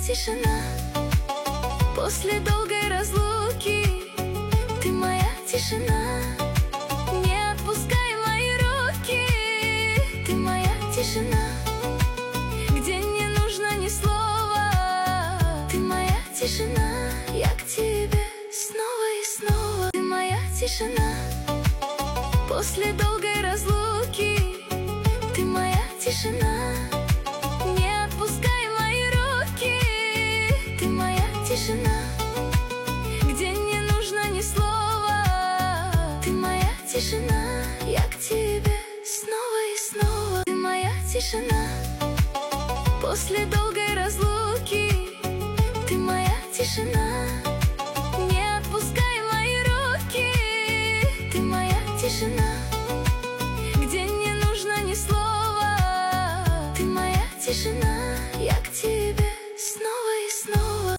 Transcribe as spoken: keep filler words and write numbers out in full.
тишина. После долгой разлуки ты моя тишина. Не отпускай мои руки, ты моя тишина. Где не нужно ни слова, ты моя тишина. Я к тебе снова и снова. Ты моя тишина. После долгой разлуки ты моя тишина. Не отпускай мои руки, ты моя тишина. Где не нужно ни слова, ты моя тишина. Я к тебе снова и снова. Ты моя тишина. После долгой разлуки ты моя тишина.